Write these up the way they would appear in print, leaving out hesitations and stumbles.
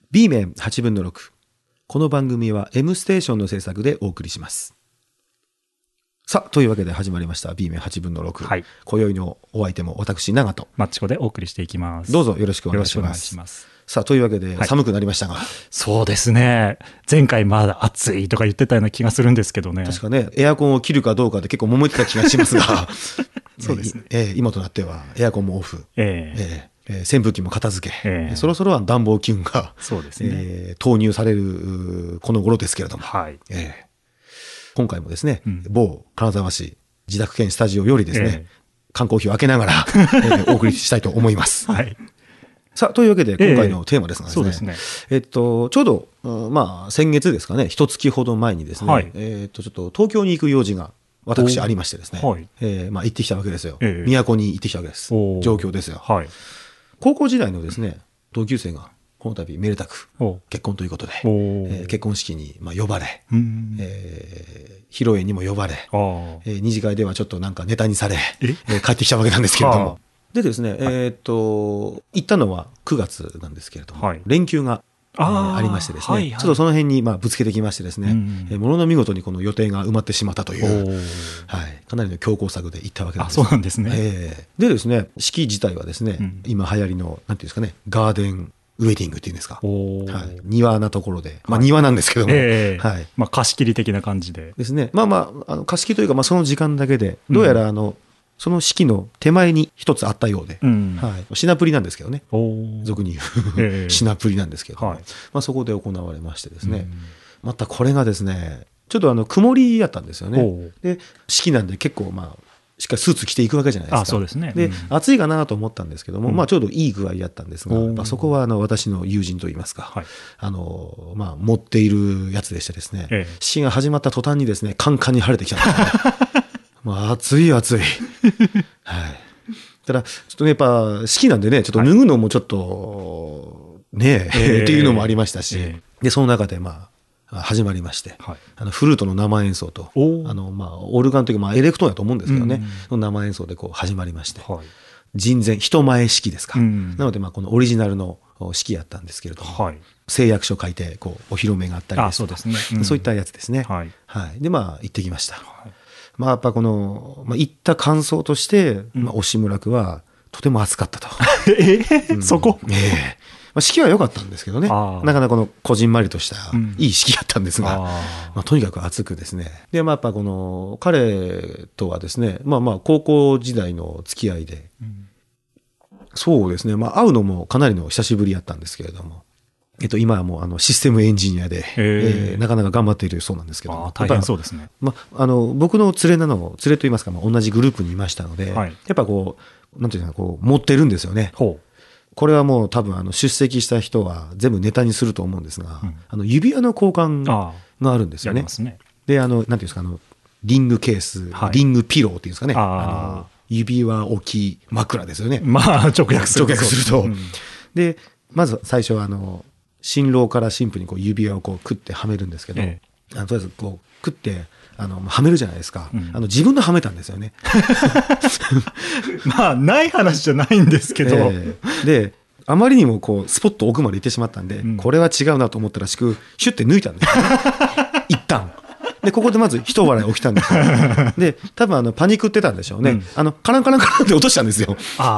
B 面8分の6。この番組は M ステーションの制作でお送りします。さあ、というわけで始まりました B 面8分の6。 はい。 今宵のお相手も私、長と。 マッチコでお送りしていきます。 どうぞよろしくお願いします。 よろしくお願いします。 さあ、というわけで寒くなりましたが。 そうですね。前回まだ暑いとか言ってたような気がするんですけどね。 確かね、エアコンを切るかどうかで結構揉めてた気がしますが。 そうですね。 今となってはエアコンもオフ。扇風機も片付け、そろそろは暖房機運が、 そうですね、 投入されるこの頃ですけれども、 はい。 今回もですね、某金沢市自宅兼スタジオよりですね、缶コーヒーを開けながら、お送りしたいと思います。 はい。 さあ、というわけで今回のテーマですがですね、 そうですね。 ちょうど、まあ先月ですかね、一月ほど前にですね、 はい、 ちょっと東京に行く用事が私ありましてですね、 はい、 まあ行ってきたわけですよ。都に行ってきたわけです。状況ですよ。 はい。 高校時代のですね、同級生がこの度めでたく結婚ということで、結婚式に呼ばれ、披露宴にも呼ばれ、二次会ではちょっとなんかネタにされ、帰ってきたわけなんですけれども。でですね、行ったのは9月なんですけれども、連休がありましてですね、ちょっとその辺にぶつけてきましてですね、ものの見事にこの予定が埋まってしまったという、かなりの強行策で行ったわけなんです。 そうなんですね。 でですね、式自体はですね、今流行りの、なんていうんですかね、ガーデンウェディングっていうんですか。庭なところで、庭なんですけども、 貸し切り的な感じで。 ですね。貸し切りというか、その時間だけで、どうやらその式の手前に一つあったようで、品プリなんですけどね、俗に言う品プリなんですけど、そこで行われましてですね、またこれがですね、ちょっと曇りやったんですよね。で、式なんで結構しっかりスーツ着ていくわけじゃないですか。 そうですね。 で、暑いかなと思ったんですけども、ちょうどいい具合やったんですが、そこは私の友人といいますか、持っているやつでしてですね、式が始まった途端にですね、カンカンに晴れてきたんですね。暑い暑い。ただ、ちょっとね、やっぱ、式なんでね、ちょっと脱ぐのもちょっと、ねえ、っていうのもありましたし、で、その中で始まりまして、フルートの生演奏と、オルガンというか、エレクトーンだと思うんですけどね、生演奏で始まりまして、人前、人前式ですか。なので、このオリジナルの式やったんですけれども、誓約書書いて、お披露目があったりですとか、そういったやつですね。で、行ってきました。やっぱ行った感想として、押村区はとても暑かったと。 そこ式は良かったんですけどね。なかなかこじんまりとしたいい式やったんですが、とにかく暑くですね。で、やっぱ彼とはですね、高校時代の付き合いで、そうですね、会うのもかなりの久しぶりやったんですけれども、今はもうシステムエンジニアで、なかなか頑張っているそうなんですけど。 大変そうですね。 僕の連れと言いますか、同じグループにいましたので、やっぱなんていうか持ってるんですよね。これはもう多分出席した人は全部ネタにすると思うんですが、指輪の交換があるんですよね。で、なんていうんですか、リングケース、リングピローっていうんですかね。指輪置き枕ですよね。 直訳すると。で、まず最初は新郎から新婦に指輪をクッてはめるんですけど、とりあえずクッてはめるじゃないですか。自分のはめたんですよね。 ない話じゃないんですけど。 で、あまりにもスポッと奥まで行ってしまったんで、これは違うなと思ったらしく、シュッて抜いたんですよね。一旦。で、ここでまず一笑い起きたんですよ。で、多分パニックってたんでしょうね。カランカランカランって落としたんですよ。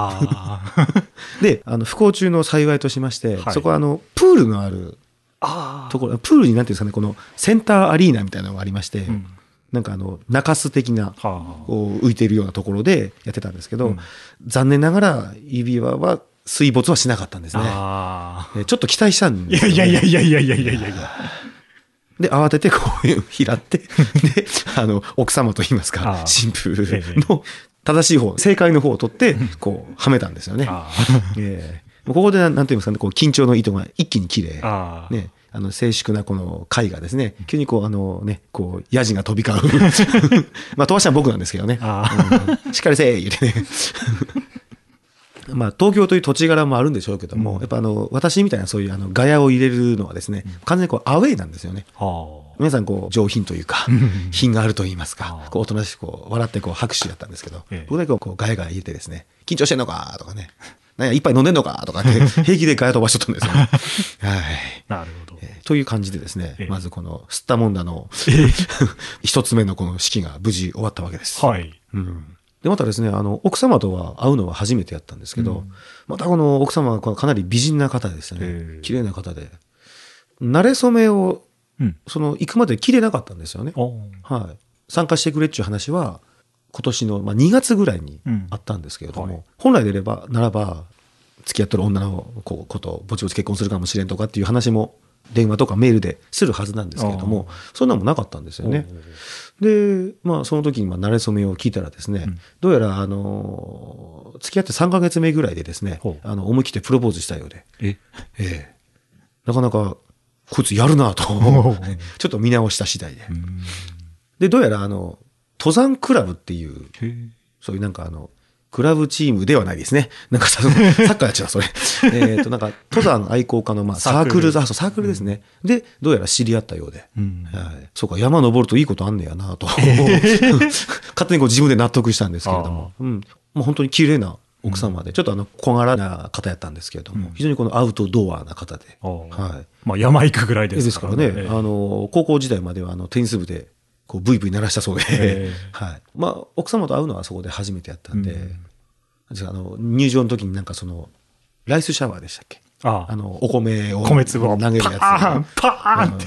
で、不幸中の幸いとしまして、そこはプールのあるところ、プールになんていうんですかね、センターアリーナみたいなのがありまして、なんか中州的な、浮いているようなところでやってたんですけど、残念ながら指輪は水没はしなかったんですね。ちょっと期待したんですよね。 いや。 で、慌てて拾って、で、奥様と言いますか、新婦の正しい方、正解の方を取って、はめたんですよね。ここで、なんて言いますかね、緊張の糸が一気に切れ、ね、静粛なこの貝がですね、急にヤジが飛び交う。飛ばしたのは僕なんですけどね。しっかりせー言うてね。東京という土地柄もあるんでしょうけども、やっぱ私みたいなそういうガヤを入れるのはですね、完全にアウェイなんですよね。皆さん上品というか、品があると言いますか、おとなしく笑って拍手やったんですけど、僕だけガヤガヤ入れてですね、緊張してんのかとかね、何や一杯飲んでんのかとかって平気でガヤ飛ばしとったんですよね。 という感じでですね、まずこの吸ったもんだの一つ目のこの式が無事終わったわけです。 はい。 で、またですね、奥様とは会うのは初めてやったんですけど、またこの奥様はかなり美人な方でしたね。綺麗な方で。馴れ初めを、行くまで切れなかったんですよね。はい。参加してくれっていう話は、今年の、2月ぐらいにあったんですけれども、本来でならば、付き合ってる女の子とぼちぼち結婚するかもしれんとかっていう話も電話とかメールでするはずなんですけれども、そんなもなかったんですよね。で、その時に馴れ初めを聞いたらですね、どうやら付き合って3ヶ月目ぐらいでですね、思い切ってプロポーズしたようで、なかなかこいつやるなとちょっと見直した次第で。で、どうやら登山クラブっていう、そういうなんかクラブチームではないですね。なんかサッカーやっちゃう、それ。なんか、登山愛好家の、サークルですね。で、どうやら知り合ったようで。そうか、山登るといいことあんねやなと。勝手に自分で納得したんですけれども。もう本当に綺麗な奥様で、ちょっと小柄な方やったんですけれども、非常にこのアウトドアな方で。 山行くぐらいですからね。高校時代まではテニス部で、ブイブイ鳴らしたそうで、奥様と会うのはそこで初めてやったんで、入場の時になんかライスシャワーでしたっけ？お米を米粒を投げるやつ。 パーンって。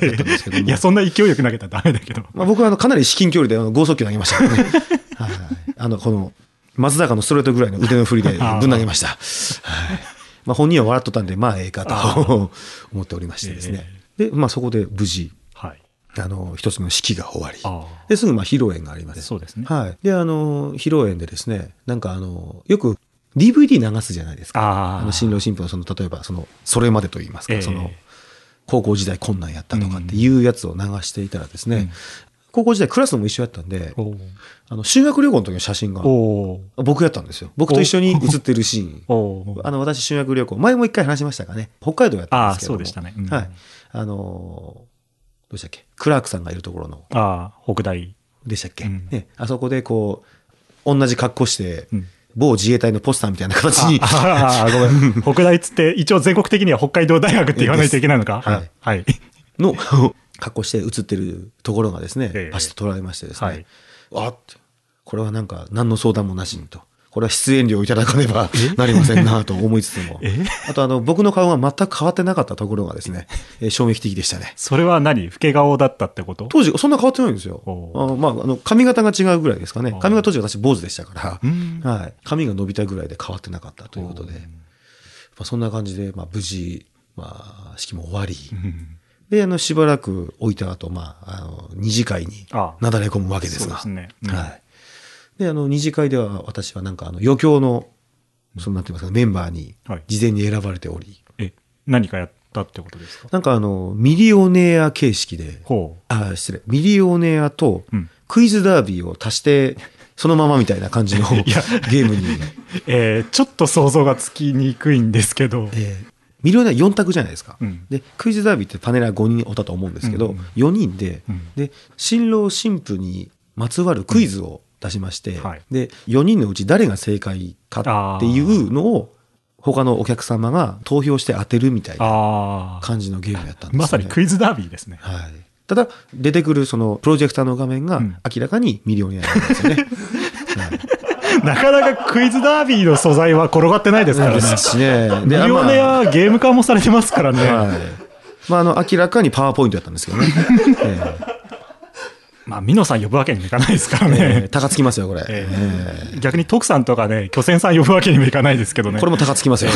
いや、そんな勢いよく投げたらダメだけど。 僕はかなり至近距離で剛速球投げましたからね。この松坂のストレートぐらいの腕の振りでぶん投げました。本人は笑っとったんで、ええかと思っておりましてですね。で、そこで無事、一つの式が終わり。で、すぐ披露宴があります。 そうですね。 はい。で、披露宴でですね、なんかよく DVD 流すじゃないですか。新郎新婦の例えばそれまでと言いますか、高校時代こんなんやったとかっていうやつを流していたらですね、高校時代クラスも一緒やったんで、修学旅行の時の写真が僕やったんですよ。僕と一緒に写ってるシーン。私修学旅行、前も一回話しましたかね。北海道やったんですけども。 そうでしたね。 はい。どうしたっけ、クラークさんがいるところの。 北大。 でしたっけ、ね。あそこで同じ格好して、某自衛隊のポスターみたいな形に。 ごめん。北大っつって、一応全国的には北海道大学って言わないといけないのか。はい。 の格好して写ってるところがですね、パシッと撮られましてですね。これはなんか何の相談もなしにと。これは出演料をいただかねばなりませんなと思いつつも。あと僕の顔が全く変わってなかったところがですね、衝撃的でしたね。 それは何？老け顔だったってこと？ 当時そんな変わってないんですよ。髪型が違うぐらいですかね。髪が当時私坊主でしたから、髪が伸びたぐらいで変わってなかったということで、そんな感じで、無事、式も終わり、で、しばらく置いた後、二次会になだれ込むわけですが。 そうですね。 はい。で、二次会では私はなんか余興の、なんて言いますか、メンバーに事前に選ばれており。 何かやったってことですか？ なんかミリオネア形式で、ミリオネアとクイズダービーを足して、そのままみたいな感じのゲームに。 ちょっと想像がつきにくいんですけど。 ミリオネア4択じゃないですか。で、クイズダービーってパネラー5人おったと思うんですけど、4人で、新郎新婦にまつわるクイズを出しまして、で、4人のうち誰が正解かっていうのを、他のお客様が投票して当てるみたいな感じのゲームやったんですね。 まさにクイズダービーですね。 はい。ただ、出てくるプロジェクターの画面が明らかにミリオネアなんですよね。 なかなかクイズダービーの素材は転がってないですからね。ミリオネアゲーム化もされてますからね。 明らかにパワーポイントやったんですけどね。 ミノさん呼ぶわけにもいかないですからね。 高つきますよ、これ。 逆に徳さんとかね、巨泉さん呼ぶわけにもいかないですけどね。 これも高つきますよ。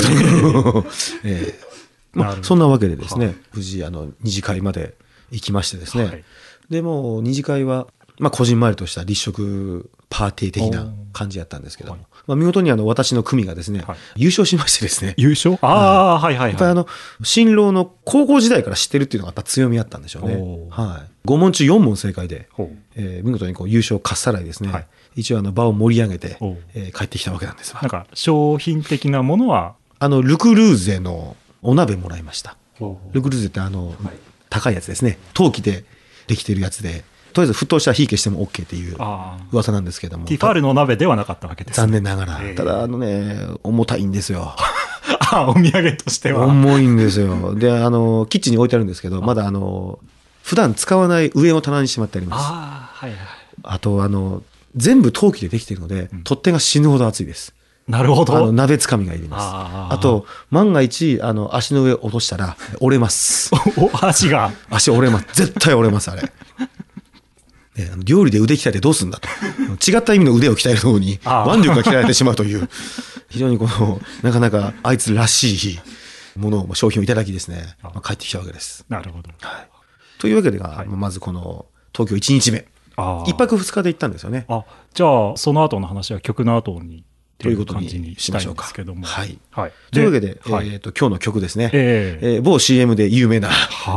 そんなわけでですね、無事、二次会まで行きましてですね。でも、二次会は、こじんまりとした立食パーティー的な感じやったんですけども、見事に私の組がですね、優勝しましてですね。 優勝？はい。やっぱり新郎の高校時代から知ってるっていうのがやっぱ強みあったんでしょうね。はい。5問中4問正解で、見事に優勝かっさらいですね。一応場を盛り上げて、帰ってきたわけなんですわ。 なんか商品的なものはルクルーゼのお鍋もらいました。ルクルーゼって高いやつですね。陶器でできてるやつで、とりあえず沸騰したら火消しても OK っていう噂なんですけども。 ティファールのお鍋ではなかったわけです。 残念ながら。ただ重たいんですよ。 お土産としては。 重いんですよ。で、キッチンに置いてあるんですけど、まだ普段使わない上の棚にしまってあります。 はいはい。 あと、全部陶器でできているので、取っ手が死ぬほど熱いです。 なるほど。 鍋つかみがいります。あと、万が一、足の上落としたら折れます。足折れます。絶対折れます、あれ。料理で腕鍛えてどうすんだと。違った意味の腕を鍛えるのに、腕力が鍛えられてしまうという、非常になかなかあいつらしいものを、商品をいただきですね、帰ってきたわけです。 なるほど。 はい。というわけでまずこの東京1日目。1泊2日で行ったんですよね。 じゃあ、その後の話は曲の後に。ということにしましょうか。 はい。というわけで、今日の曲ですね。某 CM で有名な、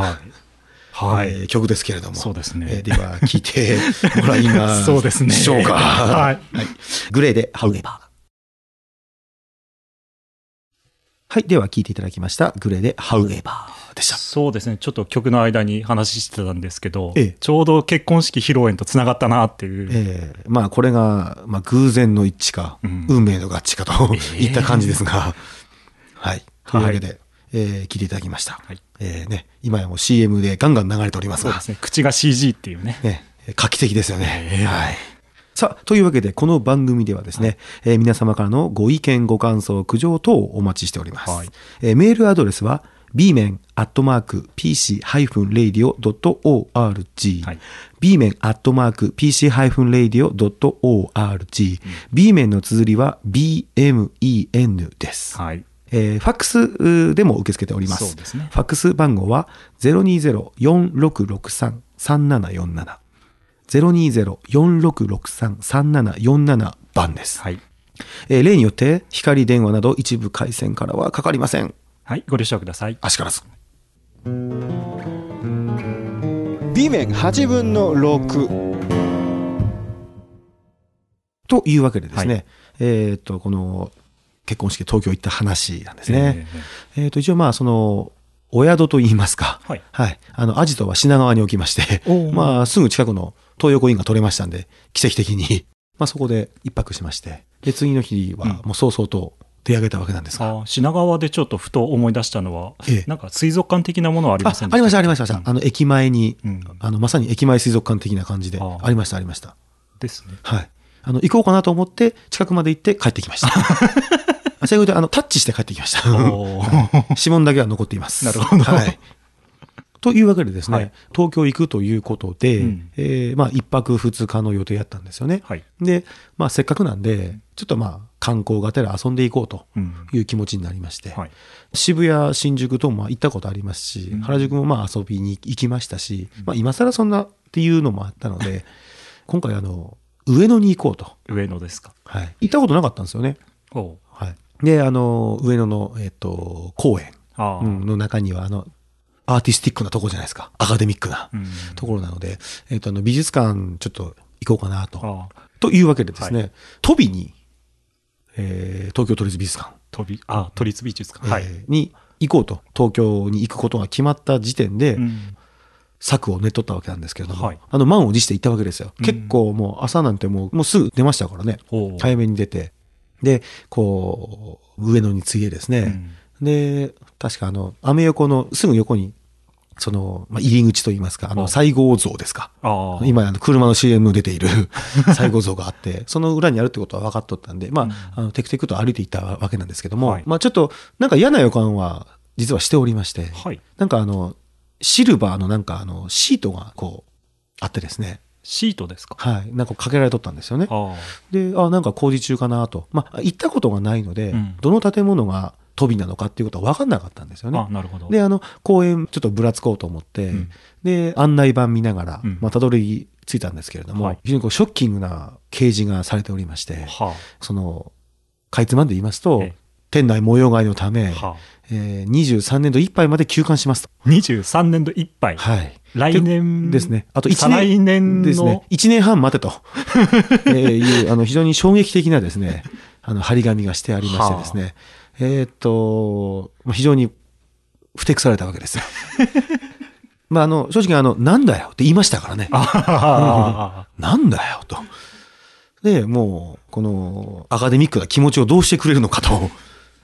曲ですけれども。 そうですね。 では、聴いてもらいましょうか。はい。グレーで、However。はい。では、聴いていただきました。グレーで、However。でした。 そうですね。ちょっと曲の間に話してたんですけど、ちょうど結婚式披露宴とつながったなっていう。 これが、偶然の一致か、運命の合致かといった感じですが、はい。というわけで、聞いていただきました。今やもう CM でガンガン流れておりますが。 そうですね。口が CG っていうね。 画期的ですよね。はい。さあ、というわけで、この番組ではですね、皆様からのご意見、ご感想、苦情等をお待ちしております。メールアドレスは、bmen@pc-radio.org、bmen@pc-radio.org、bmen の綴りは bmen です。ファックスでも受け付けております。ファックス番号は 020-4663-3747、020-4663-3747番です。例によって光電話など一部回線からはかかりません。 はい、ご了承ください。 あしからず。B 面8分の6。というわけでですね、この結婚式で東京行った話なんですね。一応お宿といいますか、アジトは品川に置きまして、すぐ近くの東横インが取れましたんで、奇跡的に、そこで一泊しまして、で、次の日はもう早々と、出上げたわけなんですが、 品川でちょっとふと思い出したのは、なんか水族館的なものはありませんでした？ ありましたありました。駅前に、まさに駅前水族館的な感じでありましたですね。 はい。行こうかなと思って近くまで行って帰ってきました。最後でタッチして帰ってきました。指紋だけは残っています。 なるほど。はい。 というわけでですね、東京行くということで、一泊二日の予定やったんですよね。で、せっかくなんで、ちょっと観光がてら遊んでいこうという気持ちになりまして、渋谷、新宿とも行ったことありますし、原宿も遊びに行きましたし、今更そんなっていうのもあったので、今回上野に行こうと。 上野ですか。 はい。行ったことなかったんですよね。はい。で、上野の、公園の中には、アーティスティックなところじゃないですか。アカデミックなところなので、美術館ちょっと行こうかなと。というわけでですね、都美に、東京都立美術館。 都立美術館。 に行こうと。東京に行くことが決まった時点で、策を練っとったわけなんですけれども、満を持して行ったわけですよ。結構もう朝なんてもうすぐ出ましたからね。早めに出て。で、上野に着いてですね。で、確かアメ横のすぐ横に、入り口といいますか、西郷像ですか。今、車の CM 出ている西郷像があって、その裏にあるってことは分かっとったんで、テクテクと歩いていったわけなんですけども、ちょっと、なんか嫌な予感は、実はしておりまして、なんかシルバーのシートがあってですね。 シートですか？ はい。なんかかけられとったんですよね。で、なんか工事中かなと。行ったことがないので、どの建物が都美なのかっていうことは分かんなかったんですよね。 なるほど。 で、公園ちょっとぶらつこうと思って、で、案内板見ながら、たどり着いたんですけれども、非常にショッキングな掲示がされておりまして、かいつまんで言いますと、店内模様替えのため、23年度いっぱいまで休館しますと。 23年度いっぱい。 はい。 来年ですね。あと1年。来年ですね。1年半待てと。いう、非常に衝撃的なですね、張り紙がしてありましてですね。非常にふてくされたわけですよ。正直なんだよって言いましたからね。なんだよと。で、もう、このアカデミックな気持ちをどうしてくれるのかと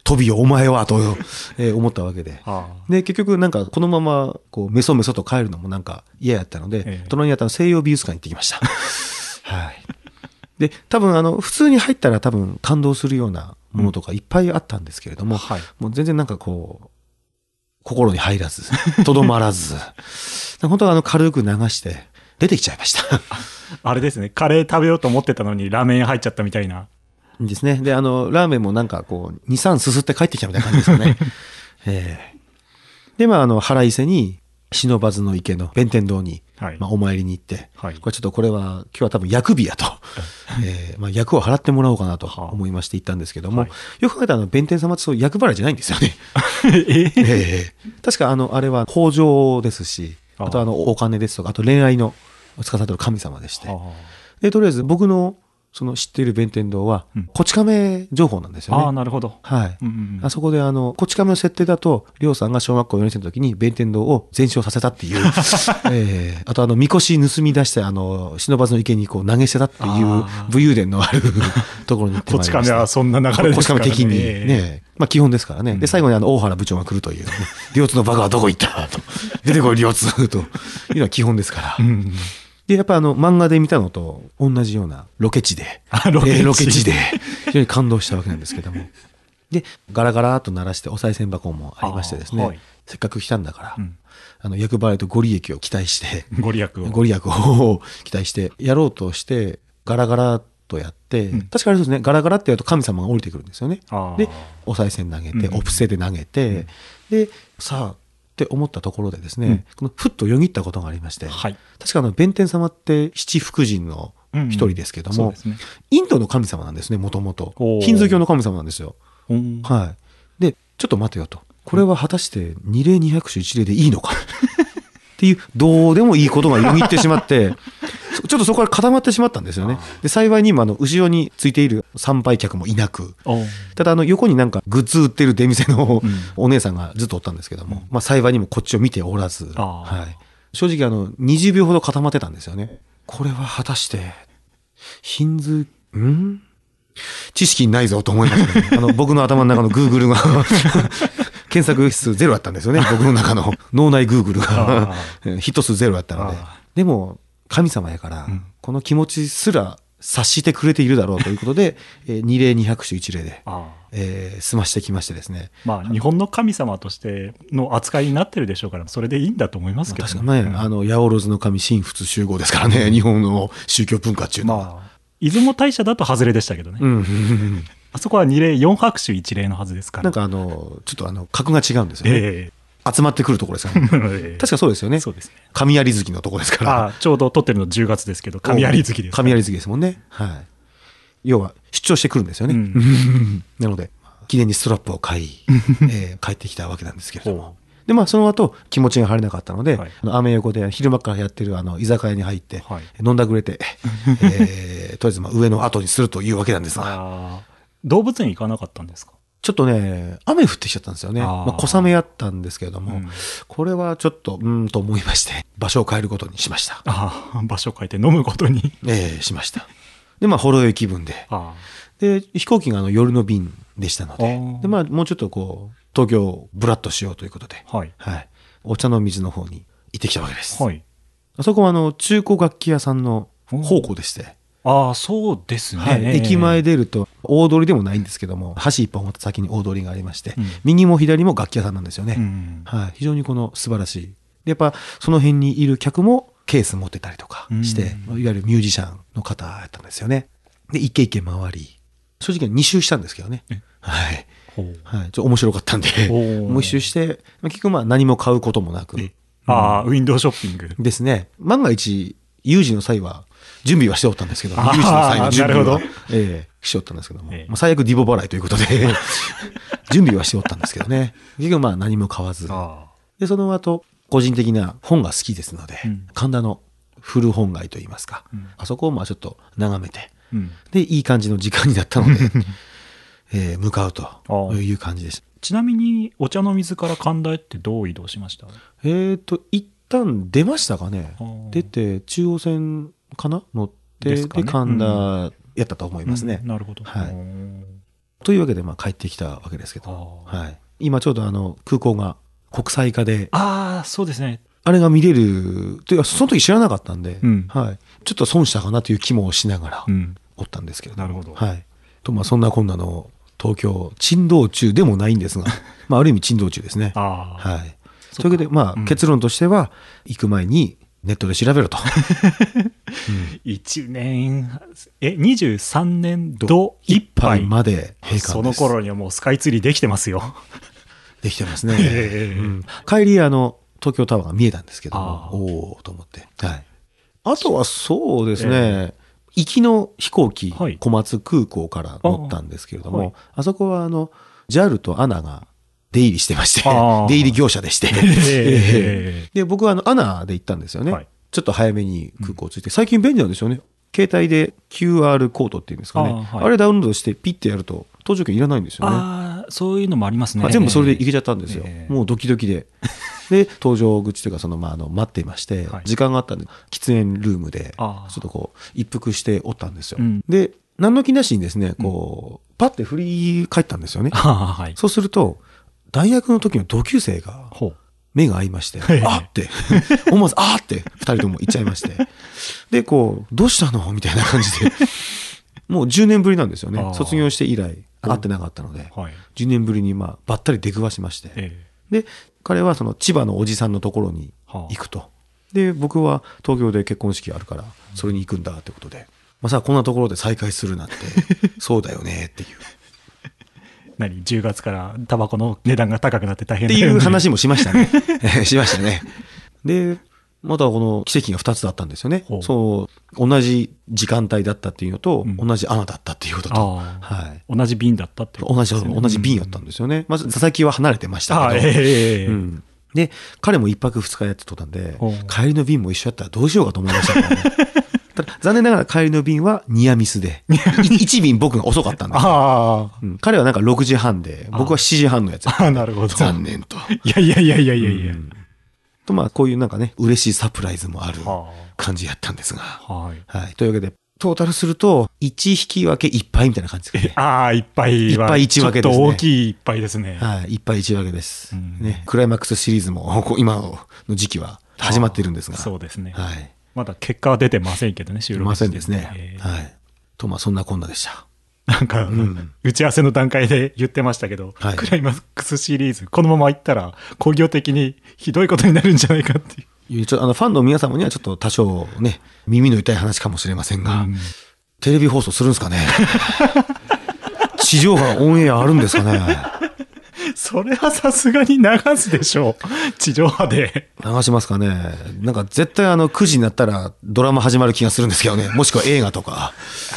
飛びよお前はと、思ったわけで。で、結局なんかこのままこうメソメソと帰るのもなんか嫌やったので、隣にあった西洋美術館に行ってきました。はい。で、多分普通に入ったら多分感動するようなものとかいっぱいあったんですけれども、もう全然なんかこう、心に入らず、とどまらず、本当は軽く流して出てきちゃいました。 あれですね、カレー食べようと思ってたのにラーメン屋入っちゃったみたいな。 ですね。で、ラーメンもなんかこう、2、3すすって帰ってきたみたいな感じですよね。で、腹いせに、不忍池の弁天堂に、お参りに行って、これちょっとこれは、今日は多分薬日やと、薬を払ってもらおうかなと思いまして行ったんですけども、よく考えたら弁天様ってそう薬払いじゃないんですよね。確かあれは豊穣ですし、あとお金ですとか、あと恋愛の司る神様でして、で、とりあえず僕のその知っている弁天堂は、こち亀情報なんですよね。 なるほど。 はい。あそこでこち亀の設定だと、りょうさんが小学校4年生の時に弁天堂を全焼させたっていう、あとみこし盗み出して、不忍池にこう投げ捨てたっていう武勇伝のあるところに行ってまいりました。 こち亀はそんな流れですからね。 こち亀的にね。基本ですからね。で、最後に大原部長が来るという、ね、両津のバカはどこ行ったと。出てこい、両津というのは基本ですから。で、やっぱ漫画で見たのと同じようなロケ地で、ロケ地で非常に感動したわけなんですけども。で、ガラガラーと鳴らしてお賽銭箱もありましてですね、せっかく来たんだから、厄払いとご利益を期待して、ご利益を期待してやろうとして、ガラガラとやって、確かあれですね、ガラガラってやると神様が降りてくるんですよね。で、お賽銭投げて、お布施で投げて、で、さあ、って思ったところでですね、このふっとよぎったことがありまして、確か弁天様って七福神の一人ですけども、インドの神様なんですね、もともと。ヒンズー教の神様なんですよ。はい。で、ちょっと待てよと。これは果たして二礼二拍手一礼でいいのかっていう、どうでもいいことがよぎってしまって、ちょっとそこから固まってしまったんですよね。で、幸いにも後ろについている参拝客もいなく、ただ横になんかグッズ売ってる出店のお姉さんがずっとおったんですけども、幸いにもこっちを見ておらず、正直20秒ほど固まってたんですよね。これは果たして、ヒンズー、知識ないぞと思いましたね。僕の頭の中のグーグルが検索数ゼロだったんですよね。僕の中の脳内グーグルがヒット数ゼロだったので。でも、神様やから、この気持ちすら察してくれているだろうということで、二礼二拍手一礼で、済ましてきましてですね。 日本の神様としての扱いになってるでしょうから、それでいいんだと思いますけどね。 確かね、八百万の神神仏集合ですからね、日本の宗教文化っていうのは。 出雲大社だと外れでしたけどね。あそこは二礼四拍手一礼のはずですから。 なんかちょっと格が違うんですよね。集まってくるところですからね。確かそうですよね。そうですね。神有月のところですから。 ちょうど撮ってるの10月ですけど、神有月です。 神有月ですもんね。はい。要は、出張してくるんですよね。なので、記念にストラップを買い、帰ってきたわけなんですけれども。で、その後、気持ちが晴れなかったので、アメ横で昼間からやってる居酒屋に入って、飲んだくれて、とりあえず上の後にするというわけなんですが。 動物園行かなかったんですか？ ちょっとね、雨降ってきちゃったんですよね。小雨やったんですけれども、これはちょっと、と思いまして、場所を変えることにしました。 場所を変えて飲むことにしました。で、ほろ酔い気分で。で、飛行機が夜の便でしたので、で、もうちょっと東京ブラッとしようということで、お茶の水の方に行ってきたわけです。あそこは中古楽器屋さんの宝庫でして、 そうですね。 駅前出ると大通りでもないんですけども、橋一本先に大通りがありまして、右も左も楽器屋さんなんですよね。非常に素晴らしい。で、やっぱその辺にいる客もケース持ってたりとかして、いわゆるミュージシャンの方やったんですよね。で、一軒一軒回り、正直2周したんですけどね。ちょっと面白かったんで、もう一周して、結局何も買うこともなく。 ウィンドウショッピング。 ですね。万が一、有事の際は、準備はしておったんですけど、有事の際の準備は、しておったんですけども、最悪ディボ払いということで、準備はしておったんですけどね。結局何も買わず。で、その後、個人的な本が好きですので、神田の古本街といいますか、あそこをちょっと眺めて、で、いい感じの時間になったので、向かうという感じです。 ちなみに、お茶の水から神田へってどう移動しました？ 一旦出ましたかね。出て、中央線かな乗って、で、神田やったと思いますね。 なるほど。 というわけで帰ってきたわけですけど、はい、今ちょうど空港が国際化で、 そうですね。 あれが見れるというか、その時知らなかったんで、はい、ちょっと損したかなという気もしながらおったんですけれども、 なるほど。 はい、とそんなこんなの東京珍道中でもないんですが、ある意味珍道中ですね。はい。というわけで結論としては、行く前にネットで調べろと。 1年23年度いっぱいまで閉館です。 その頃にはもうスカイツリーできてますよ。 できてますね。帰り東京タワーが見えたんですけども、おおと思って。はい。あとはそうですね、行きの飛行機、小松空港から乗ったんですけれども、あそこはJAL とANA が出入りしてまして、出入り業者でして、で、僕はANA で行ったんですよね。ちょっと早めに空港着いて、最近便利なんですよね。携帯で QR コードっていうんですかね。あれダウンロードしてピッてやると、搭乗券いらないんですよね。 そういうのもありますね。 全部それで行けちゃったんですよ。もうドキドキで。で、搭乗口というか、待っていまして、時間があったんで、喫煙ルームで、ちょっと一服しておったんですよ。で、何の気なしにですね、パッて振り返ったんですよね。そうすると、大学の時の同級生が、目が合いまして、あって、思わず、あって二人とも言っちゃいまして。で、どうしたのみたいな感じで、もう10年ぶりなんですよね。卒業して以来会ってなかったので、10年ぶりにばったり出くわしまして。で、彼は千葉のおじさんのところに行くと。で、僕は東京で結婚式あるから、それに行くんだってことで、まさかこんなところで再会するなんて、そうだよねっていう。 10月からタバコの値段が高くなって大変だよねっていう話もしましたね。しましたね。で、またこの奇跡が2つあったんですよね。そう、同じ時間帯だったっていうのと、同じANAだったっていうことと、 同じ便だったっていうことですね。 同じ便だったんですよね。まず佐々木は離れてましたけど、で、彼も1泊2日やってとったんで、帰りの便も一緒やったらどうしようかと思いましたからね。ただ残念ながら帰りの便はニアミスで、1便僕が遅かったんですよ。彼は6時半で、僕は7時半のやつ。 なるほど。 残念と。 いや。 とこういう嬉しいサプライズもある感じやったんですが。はい。というわけで、トータルすると、1引き分け1敗みたいな感じですかね。 1敗は。1 敗1分けですね。 ちょっと大きい1敗ですね。 はい。1敗1分けです。ね。クライマックスシリーズも、今の時期は始まってるんですが。 そうですね。 はい。 まだ結果は出てませんけどね、収録ませんですね。はい。と、そんなこんなでした。 打ち合わせの段階で言ってましたけど、クライマックスシリーズ、このままいったら、工業的にひどいことになるんじゃないかっていう。 ファンの皆様にはちょっと多少ね、耳の痛い話かもしれませんが、テレビ放送するんですかね。地上波オンエアあるんですかね。 それはさすがに流すでしょう。地上波で。 流しますかね。絶対9時になったらドラマ始まる気がするんですけどね。もしくは映画とか。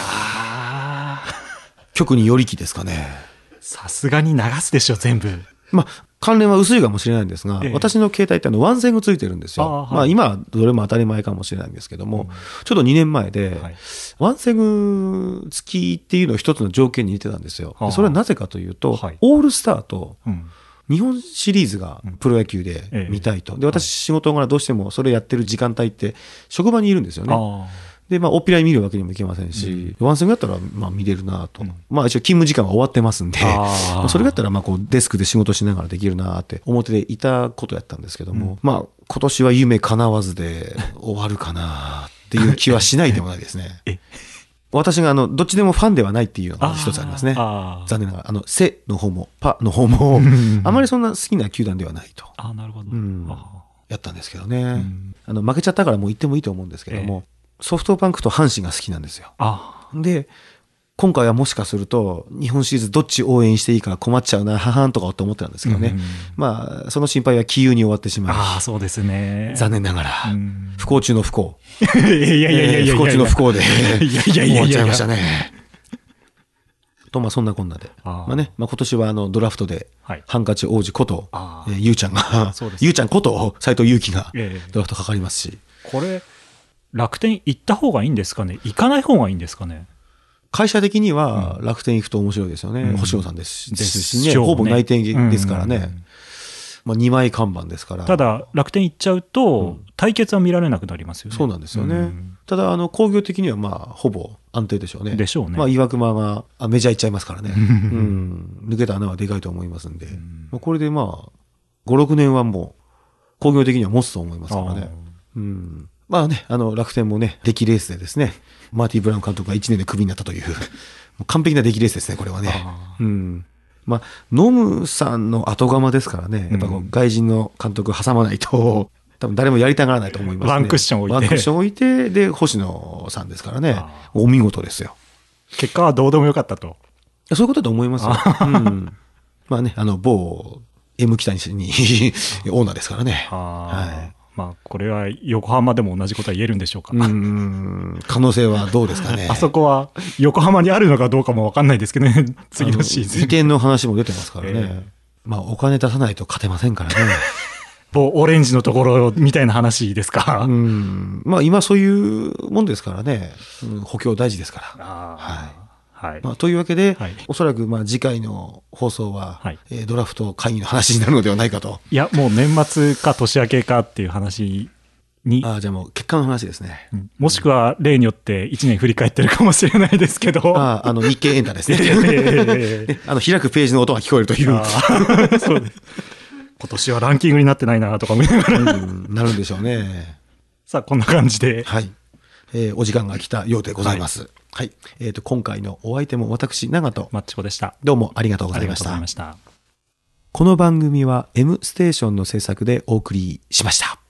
局によりきですかね。 さすがに流すでしょ、全部。 関連は薄いかもしれないんですが、私の携帯って湾線がついてるんですよ。今はどれも当たり前かもしれないんですけども、ちょっと2年前で、湾線付きっていうのを一つの条件に入れてたんですよ。それはなぜかというと、オールスターと日本シリーズがプロ野球で見たいと。で、私仕事柄どうしてもそれやってる時間帯って職場にいるんですよね。で、おっぴらに見るわけにもいけませんし、湾線だったら、見れるなと。一応勤務時間は終わってますんで、それだったら、デスクで仕事しながらできるなって思っていたことやったんですけども、今年は夢叶わずで終わるかなっていう気はしないでもないですね。私がどっちでもファンではないっていうのが一つありますね。残念ながら、セの方も、パの方も、あまりそんな好きな球団ではないと。 なるほど。 やったんですけどね。負けちゃったからもう言ってもいいと思うんですけども、ソフトバンクと阪神が好きなんですよ。で、今回はもしかすると、日本シリーズどっち応援していいか困っちゃうな、ははんとかって思ってたんですけどね。その心配は杞憂に終わってしまう。 そうですね。 残念ながら、不幸中の不幸。 いや不幸中の不幸で、終わっちゃいましたね。そんなこんなで。今年はドラフトで、ハンカチ王子こと、ゆうちゃんが、ゆうちゃんこと斎藤佑樹がドラフトかかりますし。 これ、楽天行った方がいいんですかね、行かない方がいいんですかね。 会社的には楽天行くと面白いですよね。星野さんですしね。ほぼ内定ですからね。2枚看板ですから。 ただ、楽天行っちゃうと、対決は見られなくなりますよね。 そうなんですよね。ただ、工業的にはほぼ安定でしょうね。 でしょうね。 まあ、岩隈がメジャー行っちゃいますからね。うん。抜けた穴はでかいと思いますんで。まあ、これでまあ、5、6年はもう、工業的には持つと思いますからね。うん。まあね、楽天もね、出来レースでですね、マーティ・ブラウン監督が1年でクビになったという、もう完璧な出来レースですね、これはね。うん。まあ、ノムさんの後釜ですからね、やっぱこう外人の監督挟まないと、多分誰もやりたがらないと思いますね。 ワンクッション置いて。 ワンクッション置いて、で、星野さんですからね。お見事ですよ。 結果はどうでもよかったと。 そういうことだと思いますよ。うん。まあね、某 M 北西にオーナーですからね。はい。 まあ、これは横浜でも同じことは言えるんでしょうか。 可能性はどうですかね。 あそこは横浜にあるのかどうかも分かんないですけどね、次のシーズン。 移転の話も出てますからね。まあ、お金出さないと勝てませんからね。 某オレンジのところみたいな話ですか。 まあ、今そういうもんですからね。補強大事ですから。はい。まあ、というわけで、おそらくまあ次回の放送は、ドラフト会議の話になるのではないかと。 いや、もう年末か年明けかっていう話に。 じゃあもう結果の話ですね。 もしくは例によって1年振り返ってるかもしれないですけど。 日経エンタですね。開くページの音が聞こえるという。 そうです。今年はランキングになってないなとか思いながら。 なるんでしょうね。 さあ、こんな感じで。 はい。お時間が来たようでございます。はい。今回のお相手も私、長戸マッチコでした。 どうもありがとうございました。 ありがとうございました。 この番組は M ステーションの制作でお送りしました。